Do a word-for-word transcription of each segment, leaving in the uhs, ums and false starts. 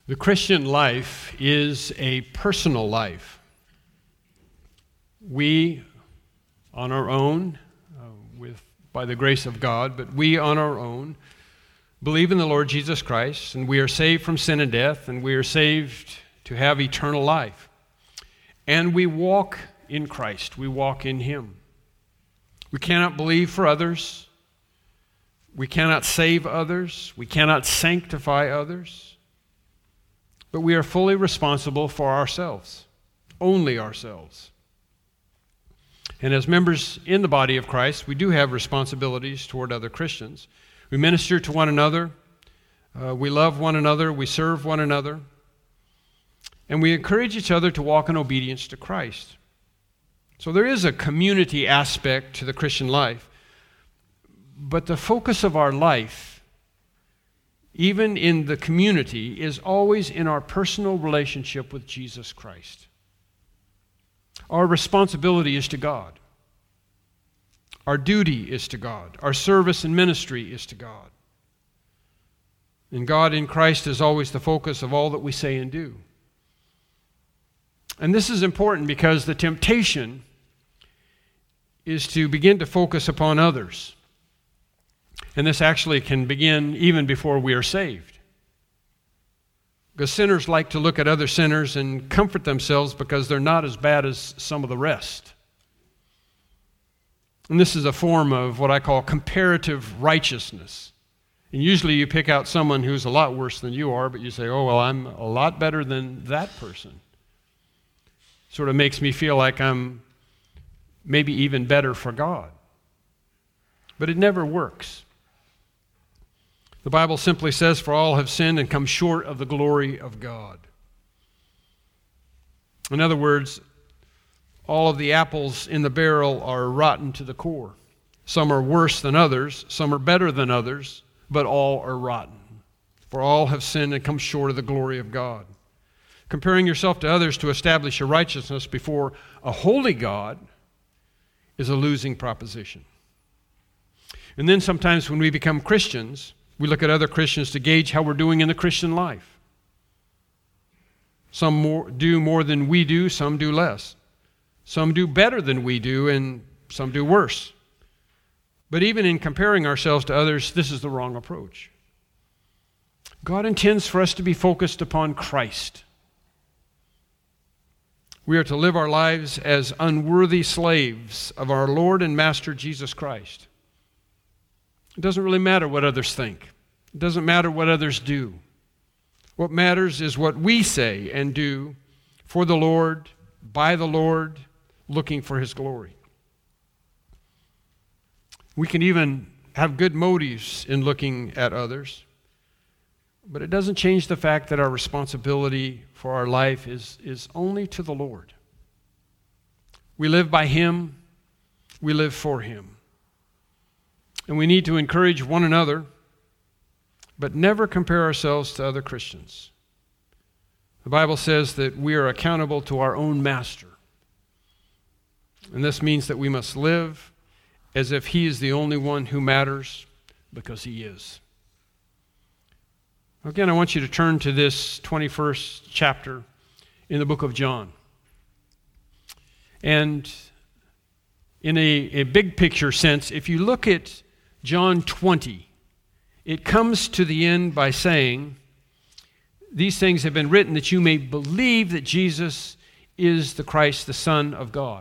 The Christian life is a personal life. We, on our own, uh, with by the grace of God, but we on our own believe in the Lord Jesus Christ, and we are saved from sin and death, and we are saved to have eternal life. And we walk in Christ. We walk in Him. We cannot believe for others. We cannot save others. We cannot sanctify others. But we are fully responsible for ourselves, only ourselves. And as members in the body of Christ, we do have responsibilities toward other Christians. We minister to one another, uh, we love one another, we serve one another, and we encourage each other to walk in obedience to Christ. So there is a community aspect to the Christian life, but the focus of our life, even in the community, is always in our personal relationship with Jesus Christ. Our responsibility is to God. Our duty is to God. Our service and ministry is to God. And God in Christ is always the focus of all that we say and do. And this is important because the temptation is to begin to focus upon others. And this actually can begin even before we are saved. Because sinners like to look at other sinners and comfort themselves because they're not as bad as some of the rest. And this is a form of what I call comparative righteousness. And usually you pick out someone who's a lot worse than you are, but you say, oh, well, I'm a lot better than that person. Sort of makes me feel like I'm maybe even better for God. But it never works. The Bible simply says, for all have sinned and come short of the glory of God. In other words, all of the apples in the barrel are rotten to the core. Some are worse than others, some are better than others, but all are rotten. For all have sinned and come short of the glory of God. Comparing yourself to others to establish your righteousness before a holy God is a losing proposition. And then sometimes when we become Christians, we look at other Christians to gauge how we're doing in the Christian life. Some more, do more than we do, some do less. Some do better than we do, and some do worse. But even in comparing ourselves to others, this is the wrong approach. God intends for us to be focused upon Christ. We are to live our lives as unworthy slaves of our Lord and Master Jesus Christ. It doesn't really matter what others think. It doesn't matter what others do. What matters is what we say and do for the Lord, by the Lord, looking for His glory. We can even have good motives in looking at others, but it doesn't change the fact that our responsibility for our life is, is only to the Lord. We live by Him. We live for Him. And we need to encourage one another, but never compare ourselves to other Christians. The Bible says that we are accountable to our own master. And this means that we must live as if He is the only one who matters, because He is. Again, I want you to turn to this twenty-first chapter in the book of John. And in a, a big picture sense, if you look at John twenty, it comes to the end by saying, these things have been written that you may believe that Jesus is the Christ, the Son of God.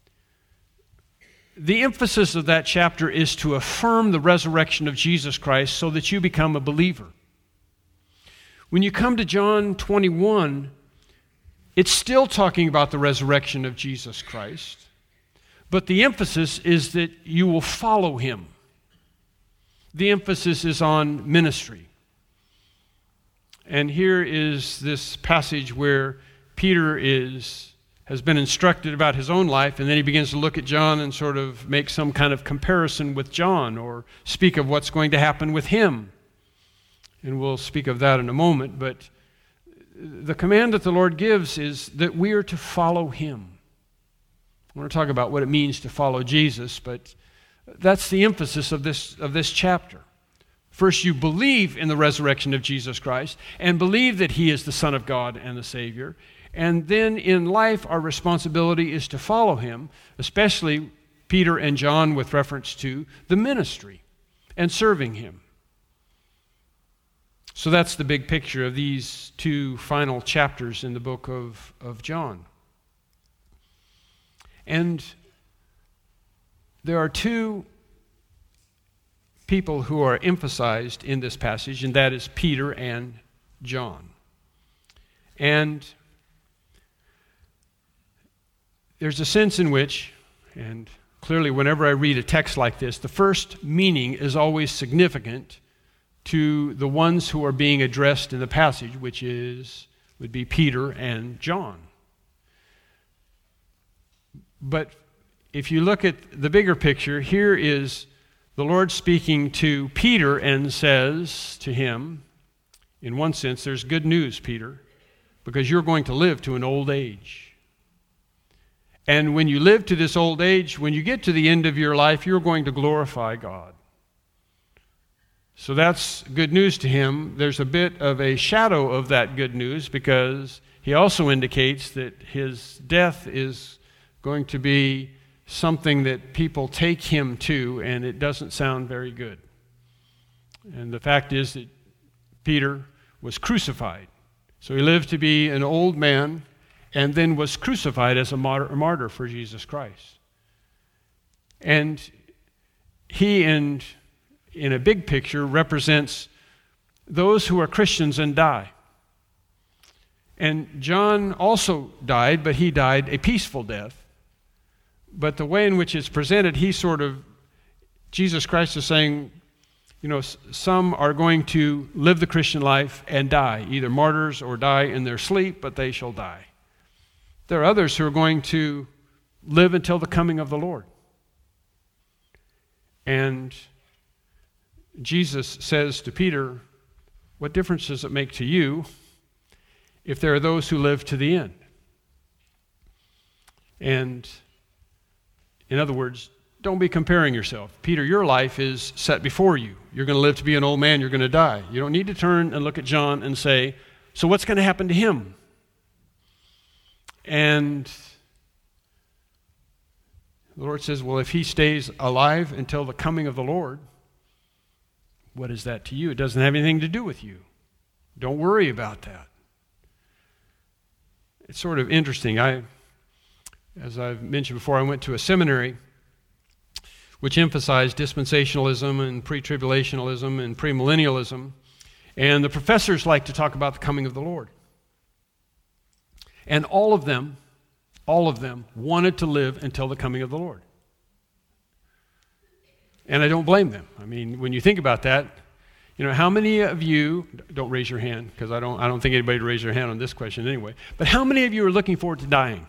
The emphasis of that chapter is to affirm the resurrection of Jesus Christ so that you become a believer. When you come to John twenty-one, it's still talking about the resurrection of Jesus Christ, but the emphasis is that you will follow Him. The emphasis is on ministry. And here is this passage where Peter is has been instructed about his own life, and then he begins to look at John and sort of make some kind of comparison with John or speak of what's going to happen with him. And we'll speak of that in a moment, but the command that the Lord gives is that we are to follow Him. I want to talk about what it means to follow Jesus, but that's the emphasis of this, of this chapter. First, you believe in the resurrection of Jesus Christ and believe that he is the Son of God and the Savior. And then in life, our responsibility is to follow him, especially Peter and John with reference to the ministry and serving him. So that's the big picture of these two final chapters in the book of, of John. And there are two people who are emphasized in this passage, and that is Peter and John. And there's a sense in which, and clearly whenever I read a text like this, the first meaning is always significant to the ones who are being addressed in the passage, which is would be Peter and John. But if you look at the bigger picture, here is the Lord speaking to Peter and says to him, in one sense, there's good news, Peter, because you're going to live to an old age. And when you live to this old age, when you get to the end of your life, you're going to glorify God. So that's good news to him. There's a bit of a shadow of that good news because he also indicates that his death is going to be something that people take him to, and it doesn't sound very good. And the fact is that Peter was crucified. So he lived to be an old man and then was crucified as a martyr, a martyr for Jesus Christ. And he, in, in a big picture, represents those who are Christians and die. And John also died, but he died a peaceful death. But the way in which it's presented, he sort of, Jesus Christ is saying, you know, some are going to live the Christian life and die, either martyrs or die in their sleep, but they shall die. There are others who are going to live until the coming of the Lord. And Jesus says to Peter, what difference does it make to you if there are those who live to the end? And in other words, don't be comparing yourself. Peter, your life is set before you. You're going to live to be an old man. You're going to die. You don't need to turn and look at John and say, so what's going to happen to him? And the Lord says, well, if he stays alive until the coming of the Lord, what is that to you? It doesn't have anything to do with you. Don't worry about that. It's sort of interesting. I... As I've mentioned before, I went to a seminary which emphasized dispensationalism and pre-tribulationalism and premillennialism. And the professors like to talk about the coming of the Lord. And all of them, all of them wanted to live until the coming of the Lord. And I don't blame them. I mean, when you think about that, you know, how many of you, don't raise your hand, because I don't, I don't think anybody would raise their hand on this question anyway, but how many of you are looking forward to dying?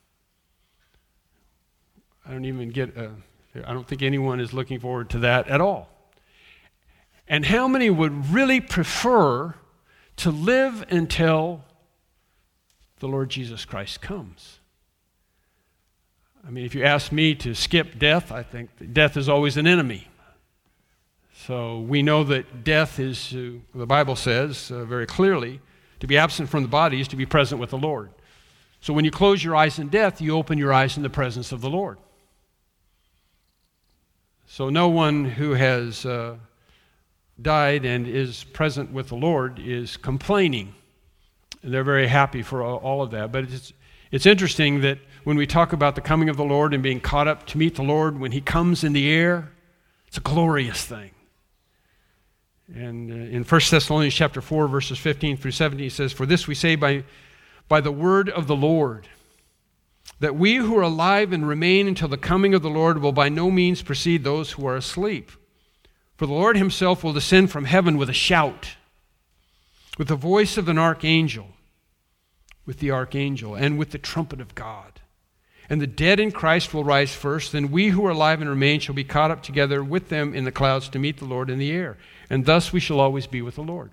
I don't even get, a, I don't think anyone is looking forward to that at all. And how many would really prefer to live until the Lord Jesus Christ comes? I mean, if you ask me to skip death, I think that death is always an enemy. So we know that death is, uh, the Bible says uh, very clearly, to be absent from the body is to be present with the Lord. So when you close your eyes in death, you open your eyes in the presence of the Lord. So no one who has uh, died and is present with the Lord is complaining. And they're very happy for all, all of that. But it's, it's interesting that when we talk about the coming of the Lord and being caught up to meet the Lord when he comes in the air, it's a glorious thing. And uh, in First Thessalonians chapter four, verses fifteen through seventeen, it says, for this we say by, by the word of the Lord, that we who are alive and remain until the coming of the Lord will by no means precede those who are asleep. For the Lord himself will descend from heaven with a shout, with the voice of an archangel, with the archangel, and with the trumpet of God. And the dead in Christ will rise first, then we who are alive and remain shall be caught up together with them in the clouds to meet the Lord in the air. And thus we shall always be with the Lord.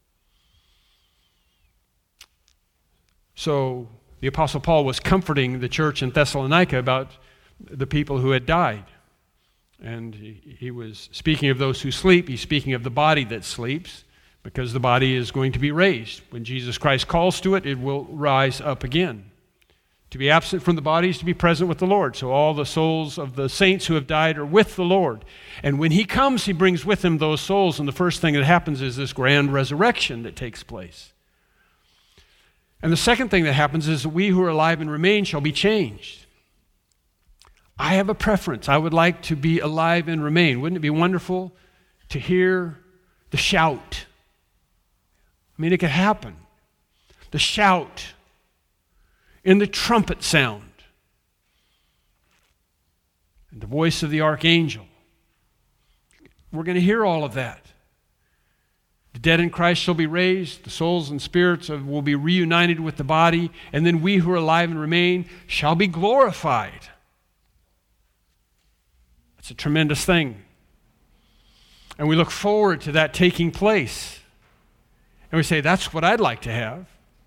So the Apostle Paul was comforting the church in Thessalonica about the people who had died. And he, he was speaking of those who sleep. He's speaking of the body that sleeps, because the body is going to be raised. When Jesus Christ calls to it, it will rise up again. To be absent from the body is to be present with the Lord. So all the souls of the saints who have died are with the Lord. And when he comes, he brings with him those souls. And the first thing that happens is this grand resurrection that takes place. And the second thing that happens is that we who are alive and remain shall be changed. I have a preference. I would like to be alive and remain. Wouldn't it be wonderful to hear the shout? I mean, it could happen. The shout in the trumpet sound, and the voice of the archangel. We're going to hear all of that. The dead in Christ shall be raised, the souls and spirits of, will be reunited with the body, and then we who are alive and remain shall be glorified. It's a tremendous thing. And we look forward to that taking place. And we say, that's what I'd like to have.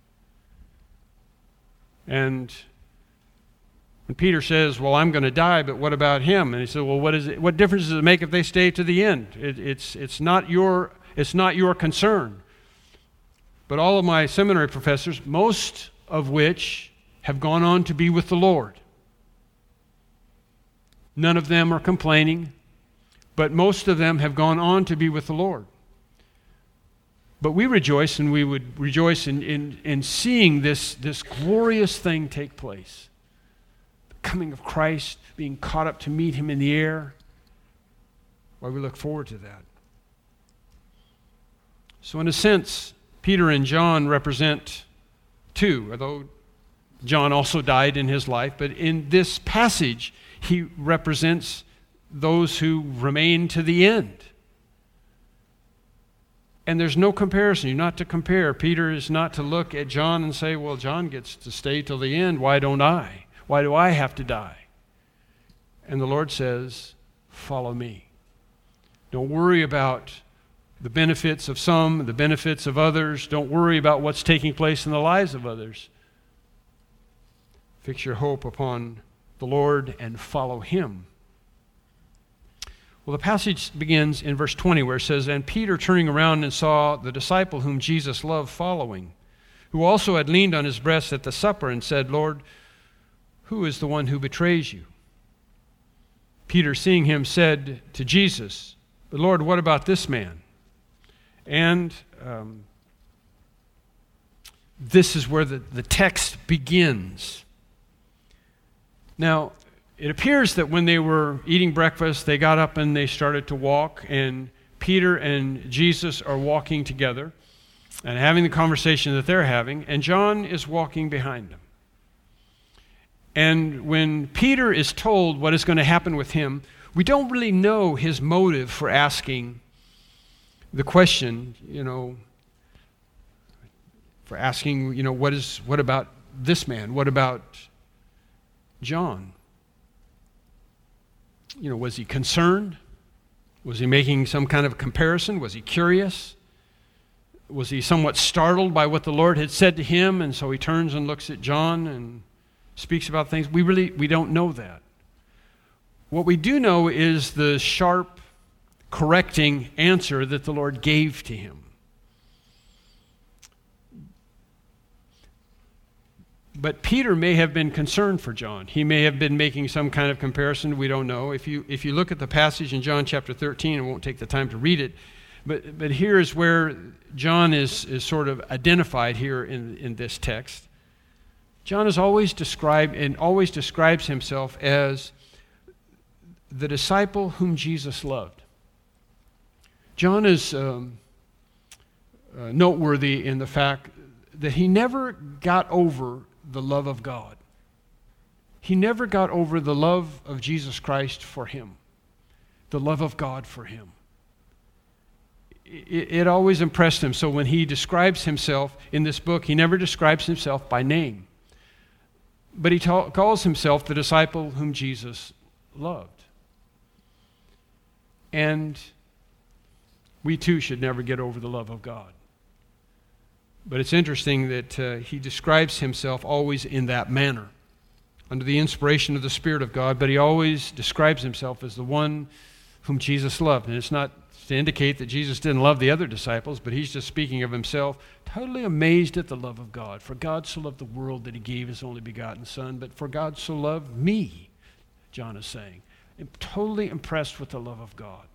And when Peter says, well, I'm going to die, but what about him? And he said, well, what is it? What difference does it make if they stay to the end? It, it's, it's, not your, it's not your concern. But all of my seminary professors, most of which have gone on to be with the Lord. None of them are complaining, but most of them have gone on to be with the Lord. But we rejoice, and we would rejoice in, in, in seeing this, this glorious thing take place. The coming of Christ, being caught up to meet him in the air. Why we look forward to that. So in a sense, Peter and John represent two, although John also died in his life. But in this passage, he represents those who remain to the end. And there's no comparison. You're not to compare. Peter is not to look at John and say, well, John gets to stay till the end. Why don't I? Why do I have to die? And the Lord says, follow me. Don't worry about the benefits of some, the benefits of others. Don't worry about what's taking place in the lives of others. Fix your hope upon the Lord and follow him. Well, the passage begins in verse twenty, where it says, and Peter, turning around, and saw the disciple whom Jesus loved following, who also had leaned on his breast at the supper, and said, Lord, who is the one who betrays you? Peter, seeing him, said to Jesus, but Lord, what about this man? And um, this is where the, the text begins. Now, it appears that when they were eating breakfast, they got up and they started to walk, and Peter and Jesus are walking together and having the conversation that they're having, and John is walking behind them. And when Peter is told what is going to happen with him, we don't really know his motive for asking the question, you know, for asking, you know, what is, what about this man? What about John? You know, was he concerned? Was he making some kind of comparison? Was he curious? Was he somewhat startled by what the Lord had said to him, and so he turns and looks at John and speaks about things? We really, we don't know that. What we do know is the sharp, correcting answer that the Lord gave to him. But Peter may have been concerned for John. He may have been making some kind of comparison. We don't know. If you if you look at the passage in John chapter thirteen, I won't take the time to read it, but but here is where John is, is sort of identified here in, in this text. John is always described and always describes himself as the disciple whom Jesus loved. John is um, uh, noteworthy in the fact that he never got over the love of God. He never got over the love of Jesus Christ for him, the love of God for him. It, it always impressed him. So when he describes himself in this book, he never describes himself by name, but he ta- calls himself the disciple whom Jesus loved. And we too should never get over the love of God. But it's interesting that uh, he describes himself always in that manner, under the inspiration of the Spirit of God, but he always describes himself as the one whom Jesus loved. And it's not to indicate that Jesus didn't love the other disciples, but he's just speaking of himself, totally amazed at the love of God. For God so loved the world that he gave his only begotten Son, but for God so loved me, John is saying. I'm totally impressed with the love of God.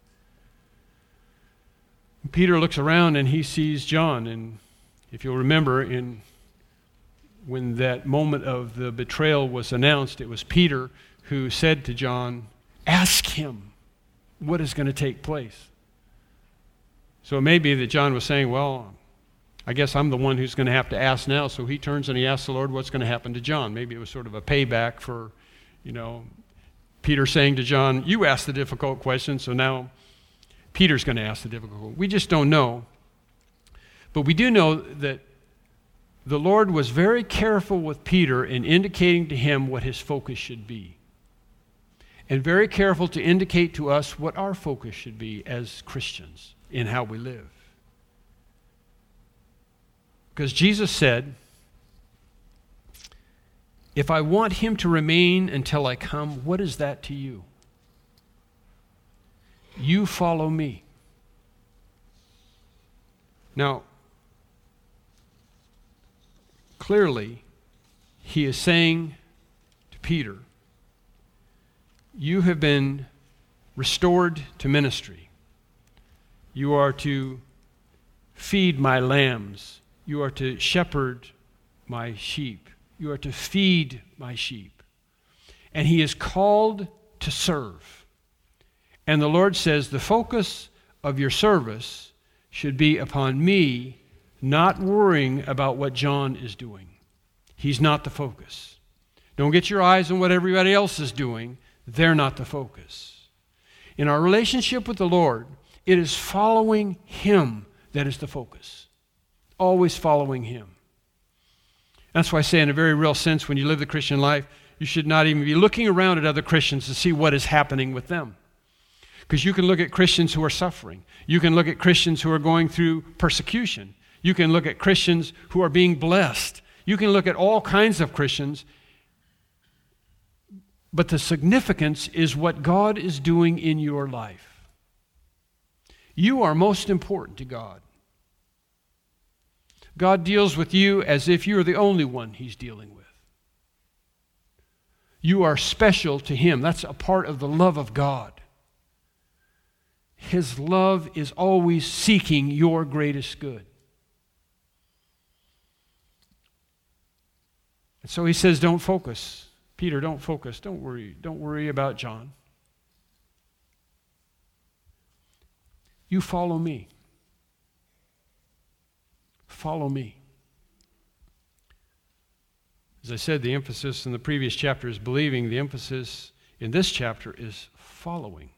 Peter looks around and he sees John, and if you'll remember, in when that moment of the betrayal was announced, it was Peter who said to John, ask him what is going to take place. So it may be that John was saying, well, I guess I'm the one who's going to have to ask now. So he turns and he asks the Lord what's going to happen to John. Maybe it was sort of a payback for, you know, Peter saying to John, you asked the difficult question, so now Peter's going to ask the difficult question. We just don't know. But we do know that the Lord was very careful with Peter in indicating to him what his focus should be. And very careful to indicate to us what our focus should be as Christians in how we live. Because Jesus said, if I want him to remain until I come, what is that to you? You follow me. Now, clearly, he is saying to Peter, you have been restored to ministry. You are to feed my lambs. You are to shepherd my sheep. You are to feed my sheep. And he is called to serve. And the Lord says the focus of your service should be upon me, not worrying about what John is doing. He's not the focus. Don't get your eyes on what everybody else is doing. They're not the focus. In our relationship with the Lord, it is following him that is the focus. Always following him. That's why I say in a very real sense, when you live the Christian life, you should not even be looking around at other Christians to see what is happening with them. Because you can look at Christians who are suffering. You can look at Christians who are going through persecution. You can look at Christians who are being blessed. You can look at all kinds of Christians. But the significance is what God is doing in your life. You are most important to God. God deals with you as if you're the only one he's dealing with. You are special to him. That's a part of the love of God. His love is always seeking your greatest good. And so he says, don't focus. Peter, don't focus. Don't worry. Don't worry about John. You follow me. Follow me. As I said, the emphasis in the previous chapter is believing. The emphasis in this chapter is following.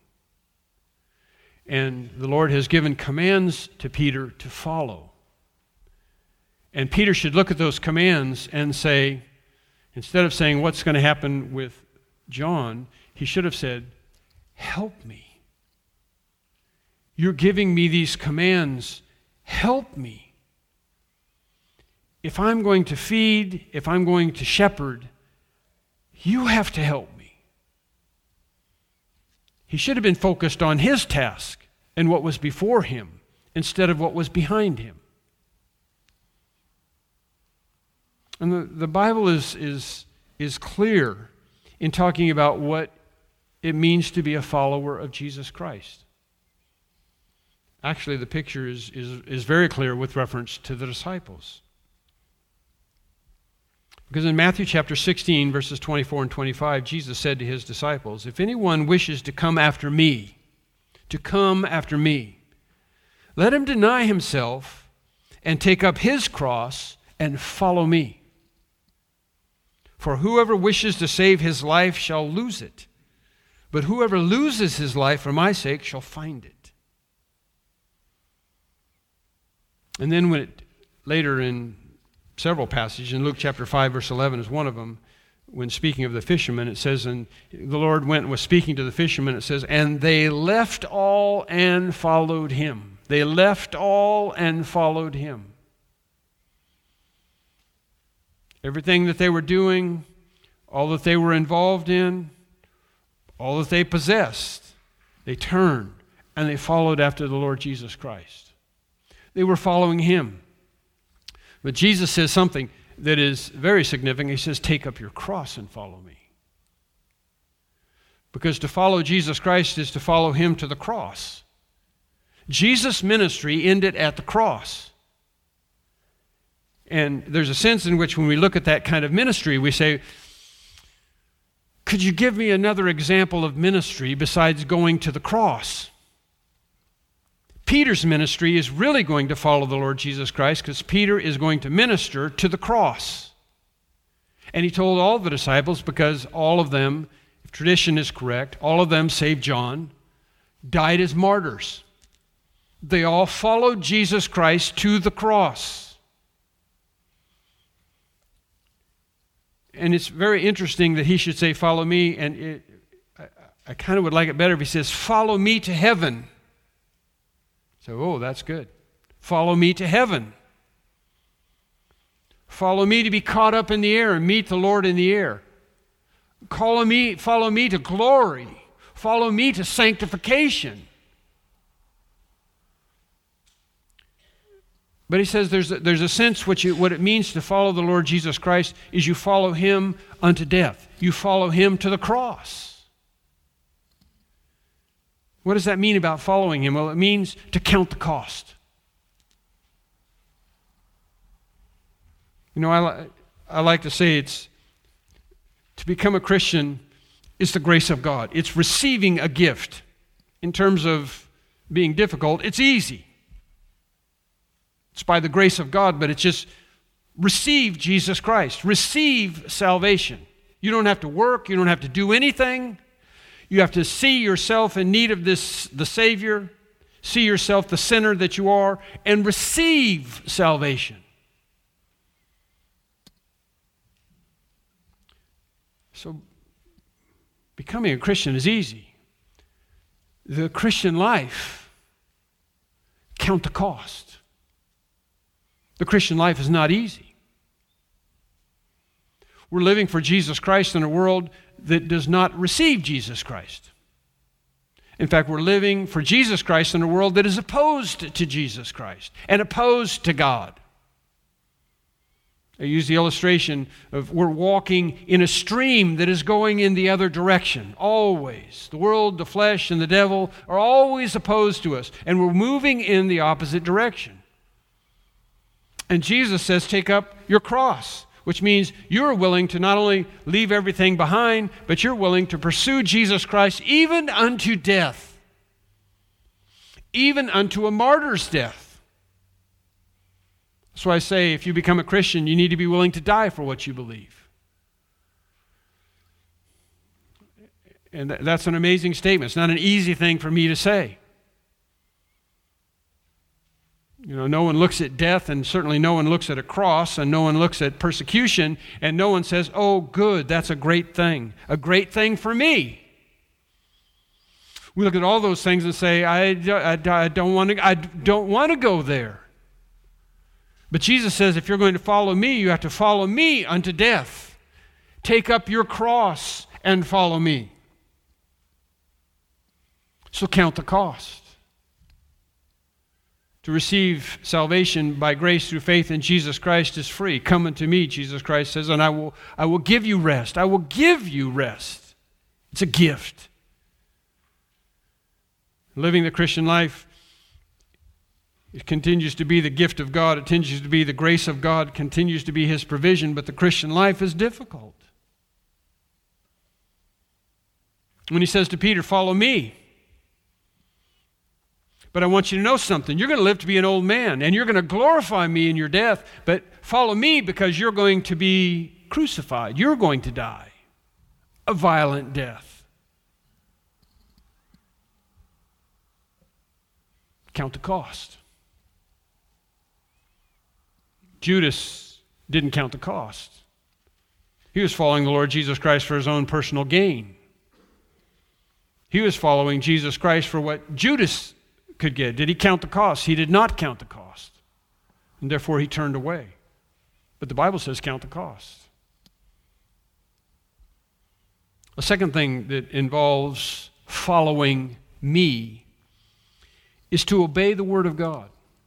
And the Lord has given commands to Peter to follow. And Peter should look at those commands and say, instead of saying, what's going to happen with John, he should have said, help me. You're giving me these commands. Help me. If I'm going to feed, if I'm going to shepherd, you have to help me. He should have been focused on his task and what was before him instead of what was behind him. And the, the Bible is, is, is clear in talking about what it means to be a follower of Jesus Christ. Actually, the picture is, is, is very clear with reference to the disciples. Because in Matthew chapter sixteen, verses twenty-four and twenty-five, Jesus said to his disciples, if anyone wishes to come after me, to come after me, let him deny himself and take up his cross and follow me. For whoever wishes to save his life shall lose it, but whoever loses his life for my sake shall find it. And then when it, later in several passages, in Luke chapter five, verse eleven is one of them, when speaking of the fishermen, it says, and the Lord went and was speaking to the fishermen, it says, and they left all and followed him. They left all and followed him. Everything that they were doing, all that they were involved in, all that they possessed, they turned and they followed after the Lord Jesus Christ. They were following him. But Jesus says something that is very significant. He says, take up your cross and follow me. Because to follow Jesus Christ is to follow him to the cross. Jesus' ministry ended at the cross. And there's a sense in which when we look at that kind of ministry, we say, could you give me another example of ministry besides going to the cross? Peter's ministry is really going to follow the Lord Jesus Christ because Peter is going to minister to the cross. And he told all the disciples, because all of them, if tradition is correct, all of them, save John, died as martyrs. They all followed Jesus Christ to the cross. And it's very interesting that he should say, follow me, and it, I, I kind of would like it better if he says, follow me to heaven. So, oh, that's good. Follow me to heaven. Follow me to be caught up in the air and meet the Lord in the air. Follow me, follow me to glory. Follow me to sanctification. But he says there's a, there's a sense which you, what it means to follow the Lord Jesus Christ is you follow him unto death. You follow him to the cross. What does that mean about following him? Well, it means to count the cost. You know, I, I like to say it's to become a Christian is the grace of God. It's receiving a gift. In terms of being difficult, it's easy. It's by the grace of God, but it's just receive Jesus Christ. Receive salvation. You don't have to work. You don't have to do anything. You have to see yourself in need of this, the Savior, see yourself the sinner that you are, and receive salvation. So, becoming a Christian is easy. The Christian life, count the cost. The Christian life is not easy. We're living for Jesus Christ in a world that does not receive Jesus Christ. In fact, we're living for Jesus Christ in a world that is opposed to Jesus Christ and opposed to God. I use the illustration of we're walking in a stream that is going in the other direction, always. The world, the flesh, and the devil are always opposed to us, and we're moving in the opposite direction. And Jesus says, take up your cross, which means you're willing to not only leave everything behind, but you're willing to pursue Jesus Christ even unto death, even unto a martyr's death. That's why I say if you become a Christian, you need to be willing to die for what you believe. And that's an amazing statement. It's not an easy thing for me to say. You know, no one looks at death, and certainly no one looks at a cross, and no one looks at persecution, and no one says, oh, good, that's a great thing. A great thing for me. We look at all those things and say, I, I, I don't want to, I don't want to go there. But Jesus says, if you're going to follow me, you have to follow me unto death. Take up your cross and follow me. So count the cost. To receive salvation by grace through faith in Jesus Christ is free. Come unto me, Jesus Christ says, and I will, I will give you rest. I will give you rest. It's a gift. Living the Christian life, it continues to be the gift of God. It continues to be the grace of God. It continues to be his provision, but the Christian life is difficult. When he says to Peter, follow me. But I want you to know something. You're going to live to be an old man, and you're going to glorify me in your death, but follow me because you're going to be crucified. You're going to die a violent death. Count the cost. Judas didn't count the cost. He was following the Lord Jesus Christ for his own personal gain. He was following Jesus Christ for what Judas could get. Did he count the cost? He did not count the cost. And therefore he turned away. But the Bible says count the cost. A second thing that involves following me is to obey the Word of God.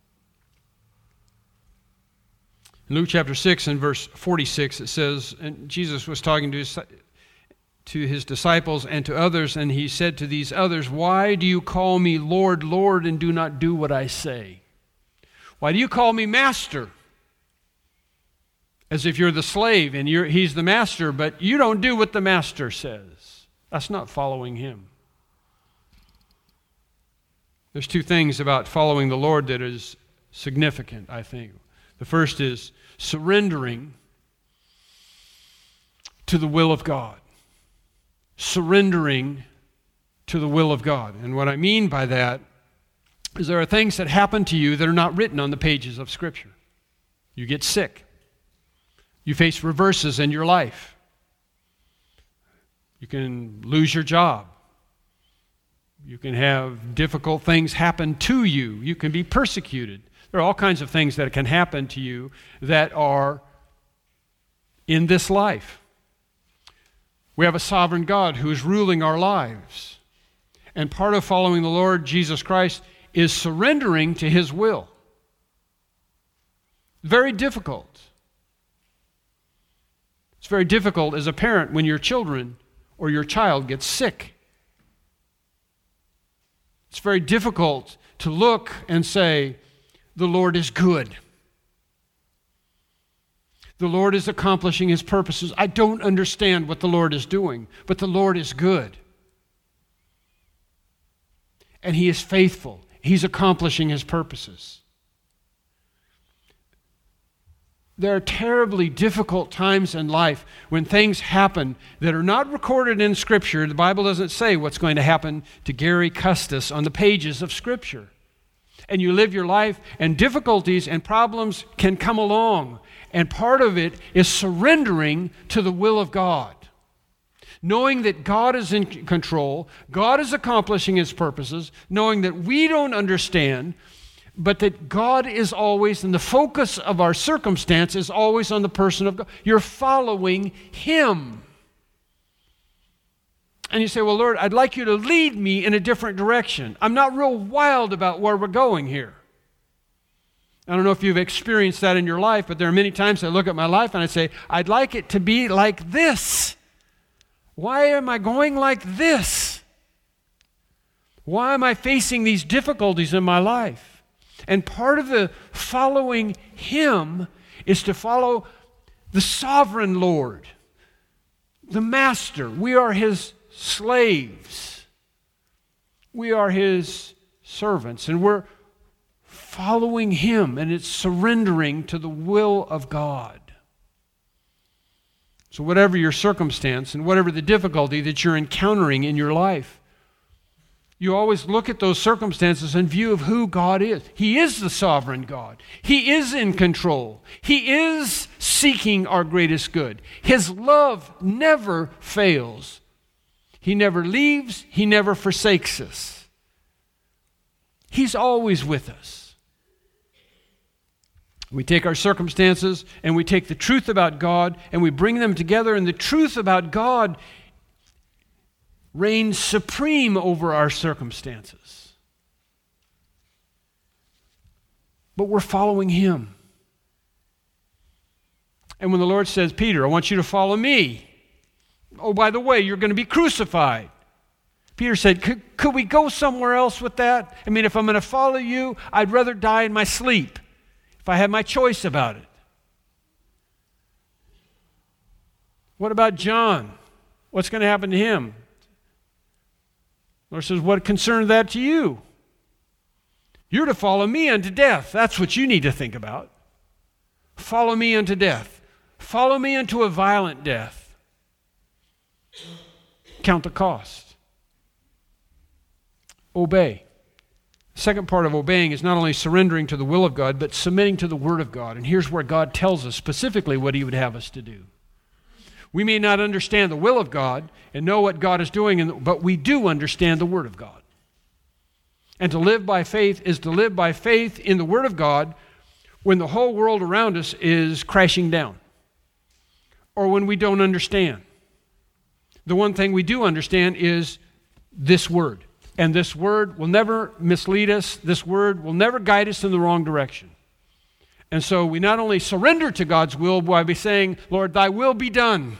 In Luke chapter six and verse forty-six, it says, and Jesus was talking to his, to his disciples and to others, and he said to these others, "Why do you call me Lord, Lord, and do not do what I say? Why do you call me Master?" As if you're the slave and you're, he's the master, but you don't do what the master says. That's not following him. There's two things about following the Lord that is significant, I think. The first is surrendering to the will of God. Surrendering to the will of God. And what I mean by that is there are things that happen to you that are not written on the pages of Scripture. You get sick. You face reverses in your life. You can lose your job. You can have difficult things happen to you. You can be persecuted. There are all kinds of things that can happen to you that are in this life. We have a sovereign God who is ruling our lives. And part of following the Lord Jesus Christ is surrendering to His will. Very difficult. It's very difficult as a parent when your children or your child gets sick. It's very difficult to look and say, the Lord is good. The Lord is accomplishing His purposes. I don't understand what the Lord is doing, but the Lord is good. And He is faithful. He's accomplishing His purposes. There are terribly difficult times in life when things happen that are not recorded in Scripture. The Bible doesn't say what's going to happen to Gary Custis on the pages of Scripture. And you live your life, and difficulties and problems can come along. And part of it is surrendering to the will of God. Knowing that God is in control, God is accomplishing His purposes, knowing that we don't understand, but that God is always, and the focus of our circumstance is always on the person of God. You're following Him. And you say, well, Lord, I'd like you to lead me in a different direction. I'm not real wild about where we're going here. I don't know if you've experienced that in your life, but there are many times I look at my life and I say, I'd like it to be like this. Why am I going like this? Why am I facing these difficulties in my life? And part of the following Him is to follow the sovereign Lord, the Master. We are His slaves. We are His servants. And we're following Him, and it's surrendering to the will of God. So whatever your circumstance and whatever the difficulty that you're encountering in your life, you always look at those circumstances in view of who God is. He is the sovereign God. He is in control. He is seeking our greatest good. His love never fails. He never leaves. He never forsakes us. He's always with us. We take our circumstances and we take the truth about God and we bring them together, and the truth about God reigns supreme over our circumstances. But we're following Him. And when the Lord says, Peter, I want you to follow me. Oh, by the way, you're going to be crucified. Peter said, could, could we go somewhere else with that? I mean, if I'm going to follow you, I'd rather die in my sleep if I had my choice about it. What about John? What's going to happen to him? The Lord says, what concerned that to you? You're to follow me unto death. That's what you need to think about. Follow me unto death. Follow me unto a violent death. Count the cost. Obey. The second part of obeying is not only surrendering to the will of God, but submitting to the Word of God. And here's where God tells us specifically what He would have us to do. We may not understand the will of God and know what God is doing, but we do understand the Word of God. And to live by faith is to live by faith in the Word of God when the whole world around us is crashing down or when we don't understand. the one thing we do understand is this word. And this word will never mislead us. This word will never guide us in the wrong direction. And so we not only surrender to God's will by saying, Lord, thy will be done.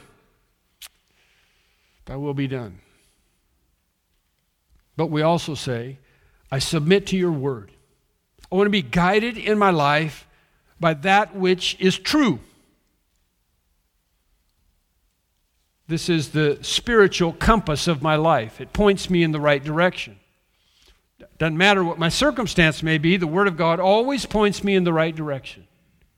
Thy will be done. But we also say, I submit to your word. I want to be guided in my life by that which is true. This is the spiritual compass of my life. It points me in the right direction. Doesn't matter what my circumstance may be, the Word of God always points me in the right direction.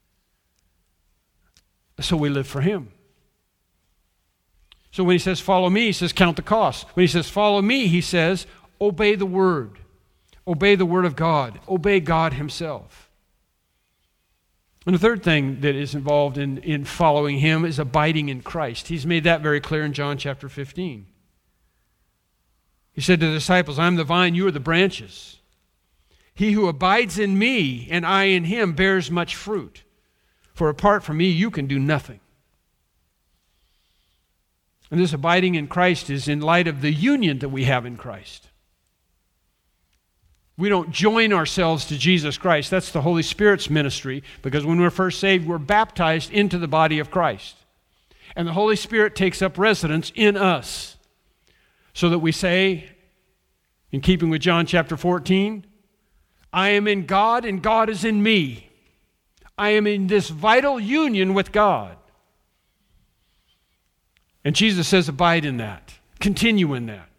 So we live for Him. So when He says, follow me, He says, count the cost. When He says, follow me, He says, obey the Word. Obey the Word of God. Obey God Himself. And the third thing that is involved in, in following Him is abiding in Christ. He's made that very clear in John chapter fifteen. He said to the disciples, I am the vine, you are the branches. He who abides in me and I in him bears much fruit. For apart from me, you can do nothing. And this abiding in Christ is in light of the union that we have in Christ. We don't join ourselves to Jesus Christ. That's the Holy Spirit's ministry, because when we're first saved, we're baptized into the body of Christ. And the Holy Spirit takes up residence in us. So that we say, in keeping with John chapter fourteen, I am in God and God is in me. I am in this vital union with God. And Jesus says, abide in that. Continue in that.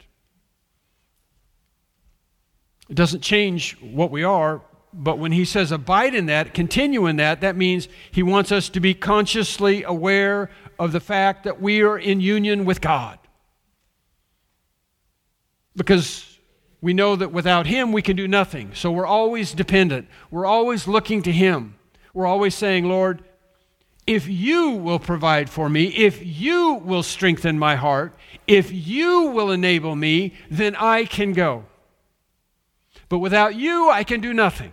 It doesn't change what we are, but when He says abide in that, continue in that, that means He wants us to be consciously aware of the fact that we are in union with God. Because we know that without Him we can do nothing. So we're always dependent. We're always looking to Him. We're always saying, Lord, if you will provide for me, if you will strengthen my heart, if you will enable me, then I can go. But without you, I can do nothing.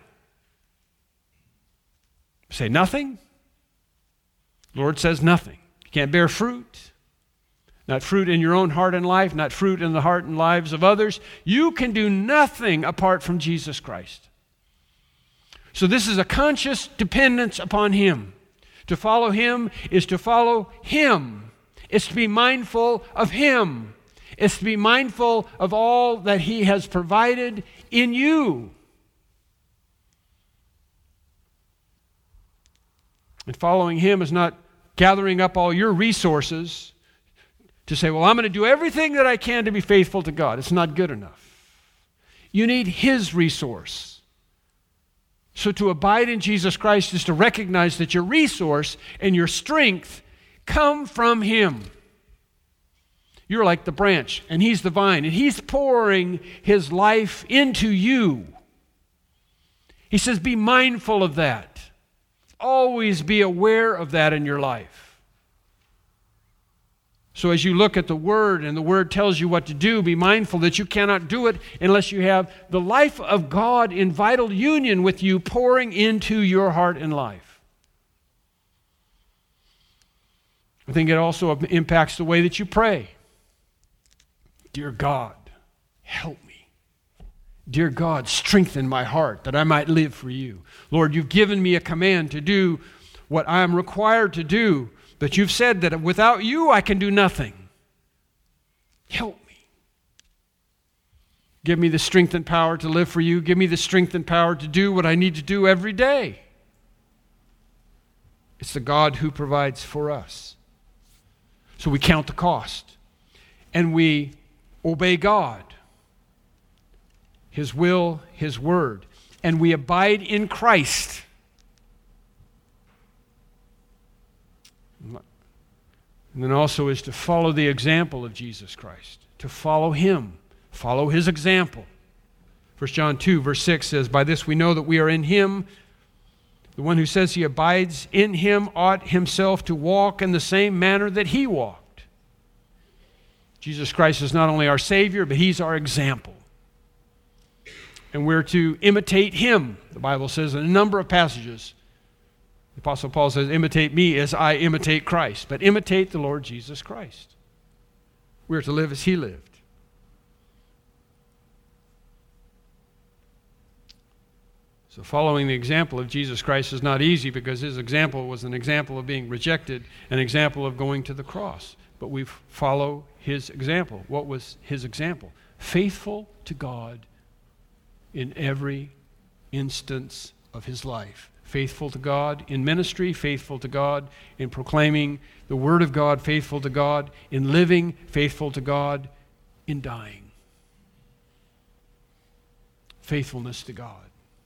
Say nothing? The Lord says nothing. You can't bear fruit. Not fruit in your own heart and life, not fruit in the heart and lives of others. You can do nothing apart from Jesus Christ. So this is a conscious dependence upon Him. To follow Him is to follow Him. It's to be mindful of Him. It's to be mindful of all that He has provided in you. And following Him is not gathering up all your resources to say, well, I'm going to do everything that I can to be faithful to God. It's not good enough. You need His resource. So to abide in Jesus Christ is to recognize that your resource and your strength come from Him. You're like the branch, and He's the vine, and He's pouring His life into you. He says, be mindful of that. Always be aware of that in your life. So as you look at the Word and the Word tells you what to do, be mindful that you cannot do it unless you have the life of God in vital union with you pouring into your heart and life. I think it also impacts the way that you pray. Dear God, help me. Dear God, strengthen my heart that I might live for you. Lord, you've given me a command to do what I am required to do. But you've said that without you, I can do nothing. Help me. Give me the strength and power to live for you. Give me the strength and power to do what I need to do every day. It's the God who provides for us. So we count the cost. And we obey God, His will, His word. And we abide in Christ. And then also is to follow the example of Jesus Christ. To follow Him. Follow His example. First John two, verse six says, by this we know that we are in Him. The one who says he abides in Him ought himself to walk in the same manner that He walked. Jesus Christ is not only our Savior, but He's our example. And we're to imitate Him. The Bible says in a number of passages, the Apostle Paul says, imitate me as I imitate Christ. But imitate the Lord Jesus Christ. We are to live as he lived. So following the example of Jesus Christ is not easy because his example was an example of being rejected, an example of going to the cross. But we follow his example. What was his example? Faithful to God in every instance of his life. Faithful to God in ministry, faithful to God in proclaiming the word of God, faithful to God in living, faithful to God in dying. Faithfulness to God.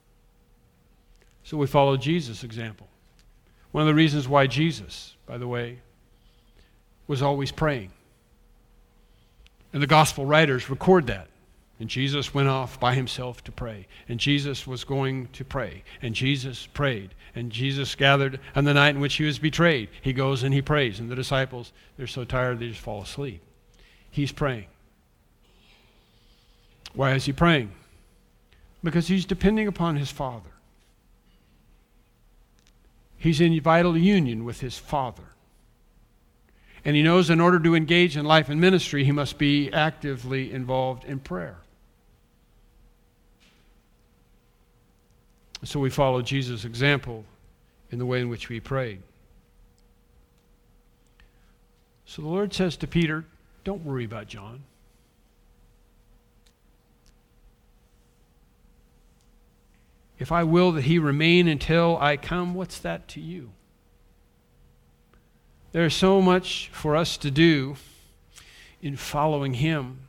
So we follow Jesus' example. One of the reasons why Jesus, by the way, was always praying. And the gospel writers record that. And Jesus went off by himself to pray. And Jesus was going to pray. And Jesus prayed. And Jesus gathered on the night in which he was betrayed. He goes and he prays. And the disciples, they're so tired they just fall asleep. He's praying. Why is he praying? Because he's depending upon his Father. He's in vital union with his Father. And he knows in order to engage in life and ministry, he must be actively involved in prayer. So we follow Jesus' example in the way in which we prayed. So the Lord says to Peter, don't worry about John. If I will that he remain until I come, what's that to you? There's so much for us to do in following him.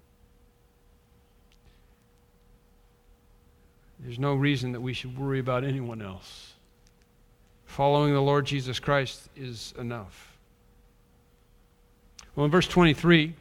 There's no reason that we should worry about anyone else. Following the Lord Jesus Christ is enough. Well, in verse twenty-three,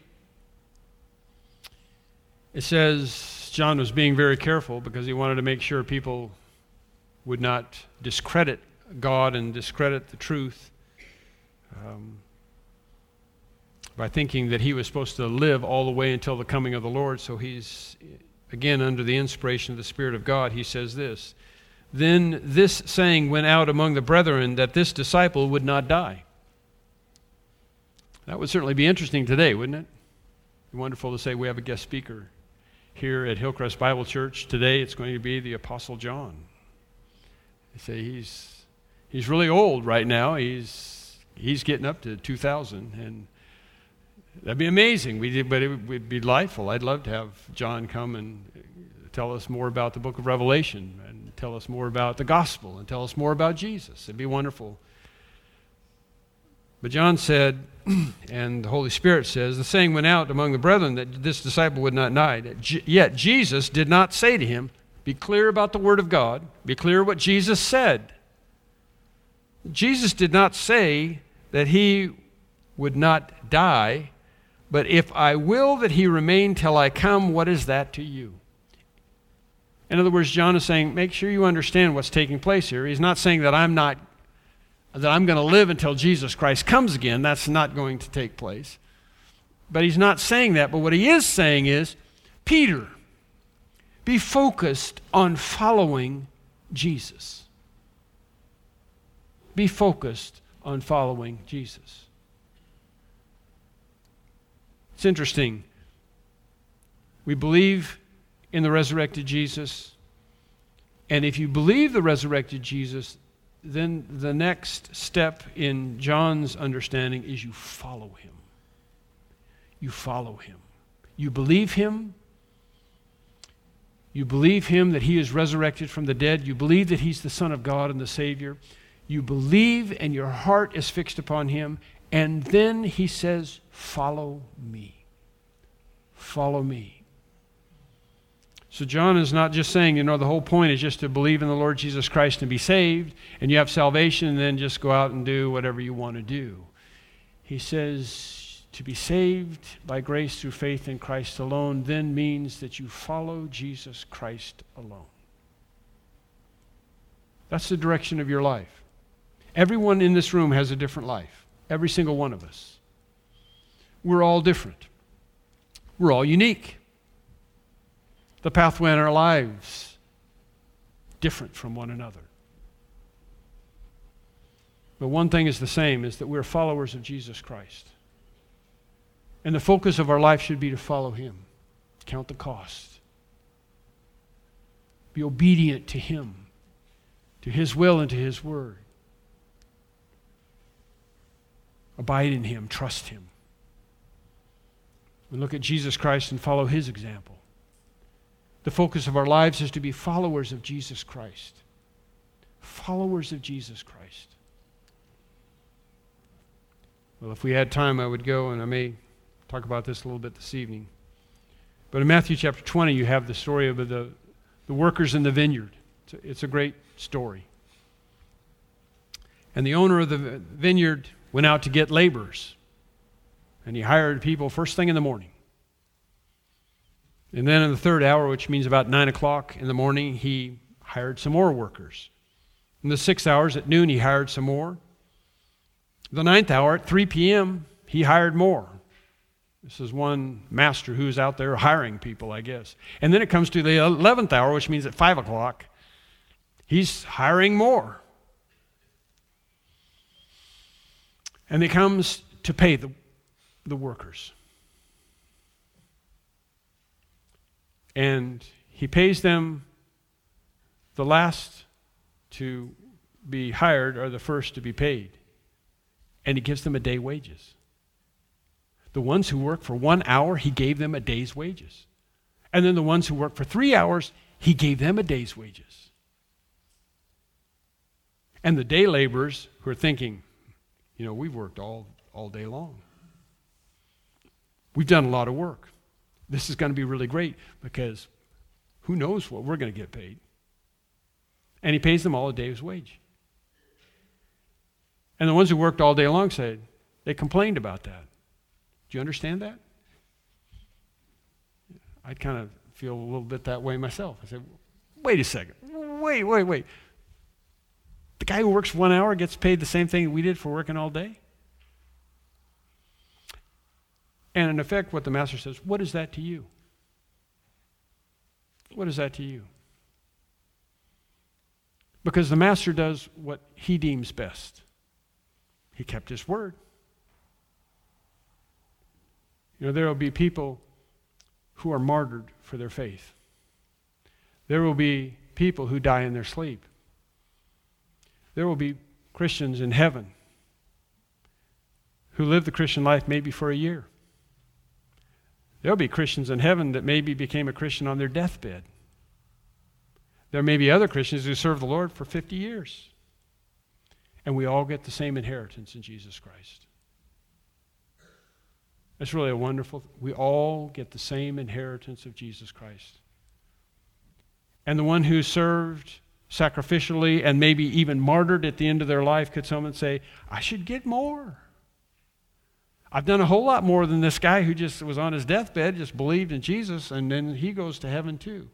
it says, John was being very careful because he wanted to make sure people would not discredit God and discredit the truth um, by thinking that he was supposed to live all the way until the coming of the Lord. So he's, again, under the inspiration of the Spirit of God, he says this, then this saying went out among the brethren that this disciple would not die. That would certainly be interesting today, wouldn't it? It'd be wonderful to say we have a guest speaker here at Hillcrest Bible Church. Today it's going to be the Apostle John. They say he's he's really old right now. He's he's getting up to two thousand, and that'd be amazing. We did, but it would be delightful. I'd love to have John come and tell us more about the book of Revelation and tell us more about the gospel and tell us more about Jesus. It'd be wonderful. But John said, and the Holy Spirit says, the saying went out among the brethren that this disciple would not die. Yet Jesus did not say to him, be clear about the word of God. Be clear what Jesus said. Jesus did not say that he would not die, but if I will that he remain till I come, what is that to you? In other words, John is saying, make sure you understand what's taking place here. He's not saying that I'm not that I'm going to live until Jesus Christ comes again. That's not going to take place. But he's not saying that. But what he is saying is, Peter, be focused on following Jesus. Be focused on following Jesus. It's interesting. We believe in the resurrected Jesus. And if you believe the resurrected Jesus, then the next step in John's understanding is you follow him. You follow him. You believe him. You believe him that he is resurrected from the dead. You believe that he's the Son of God and the Savior. You believe and your heart is fixed upon him. And then he says, follow me. Follow me. So John is not just saying, you know, the whole point is just to believe in the Lord Jesus Christ and be saved, and you have salvation, and then just go out and do whatever you want to do. He says to be saved by grace through faith in Christ alone then means that you follow Jesus Christ alone. That's the direction of your life. Everyone in this room has a different life. Every single one of us. We're all different. We're all unique. The pathway in our lives, different from one another. But one thing is the same, is that we're followers of Jesus Christ. And the focus of our life should be to follow him. Count the cost. Be obedient to him, to his will and to his word. Abide in him, trust him. We look at Jesus Christ and follow his example. The focus of our lives is to be followers of Jesus Christ. Followers of Jesus Christ. Well, if we had time, I would go, and I may talk about this a little bit this evening. But in Matthew chapter twenty, you have the story of the, the workers in the vineyard. It's a, it's a great story. And the owner of the vineyard went out to get laborers. And he hired people first thing in the morning. And then in the third hour, which means about nine o'clock in the morning, he hired some more workers. In the six hours at noon, he hired some more. The ninth hour at three p.m., he hired more. This is one master who's out there hiring people, I guess. And then it comes to the eleventh hour, which means at five o'clock, he's hiring more. And it comes to pay the, the workers. And he pays them, the last to be hired are the first to be paid. And he gives them a day wages. The ones who work for one hour, he gave them a day's wages. And then the ones who work for three hours, he gave them a day's wages. And the day laborers who are thinking, you know, we've worked all, all day long. We've done a lot of work. This is going to be really great because who knows what we're going to get paid. And he pays them all a day's wage. And the ones who worked all day long said, they complained about that. Do you understand that? I'd kind of feel a little bit that way myself. I said, wait a second. Wait, wait, wait. The guy who works one hour gets paid the same thing we did for working all day? And in effect, what the master says, what is that to you? What is that to you? Because the master does what he deems best. He kept his word. You know, there will be people who are martyred for their faith. There will be people who die in their sleep. There will be Christians in heaven who live the Christian life maybe for a year. There will be Christians in heaven that maybe became a Christian on their deathbed. There may be other Christians who serve the Lord for fifty years. And we all get the same inheritance in Jesus Christ. That's really a wonderful, we all get the same inheritance of Jesus Christ. And the one who served sacrificially and maybe even martyred at the end of their life could come and say, I should get more. I've done a whole lot more than this guy who just was on his deathbed, just believed in Jesus, and then he goes to heaven too.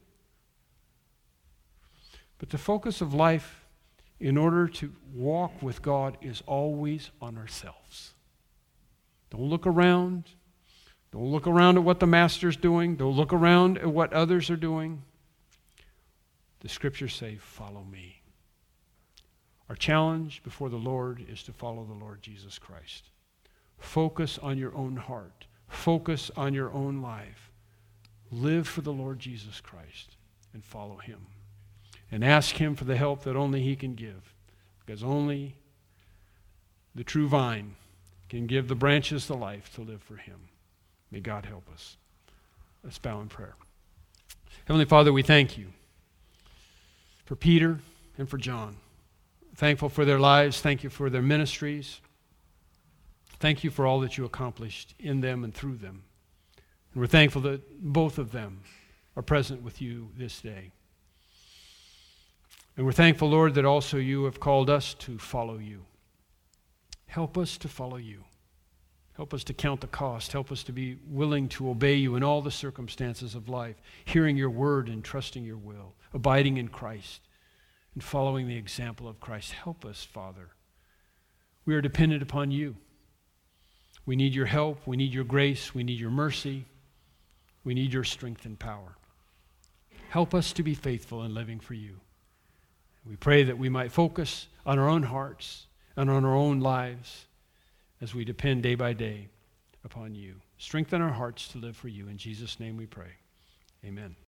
But the focus of life in order to walk with God is always on ourselves. Don't look around. Don't look around at what the master's doing. Don't look around at what others are doing. The scriptures say, follow me. Our challenge before the Lord is to follow the Lord Jesus Christ. Focus on your own heart. Focus on your own life. Live for the Lord Jesus Christ and follow him. And ask him for the help that only he can give. Because only the true vine can give the branches the life to live for him. May God help us. Let's bow in prayer. Heavenly Father, we thank you for Peter and for John. Thankful for their lives. Thank you for their ministries. Thank you for all that you accomplished in them and through them. And we're thankful that both of them are present with you this day. And we're thankful, Lord, that also you have called us to follow you. Help us to follow you. Help us to count the cost. Help us to be willing to obey you in all the circumstances of life, hearing your word and trusting your will, abiding in Christ and following the example of Christ. Help us, Father. We are dependent upon you. We need your help. We need your grace. We need your mercy. We need your strength and power. Help us to be faithful in living for you. We pray that we might focus on our own hearts and on our own lives as we depend day by day upon you. Strengthen our hearts to live for you. In Jesus' name we pray. Amen.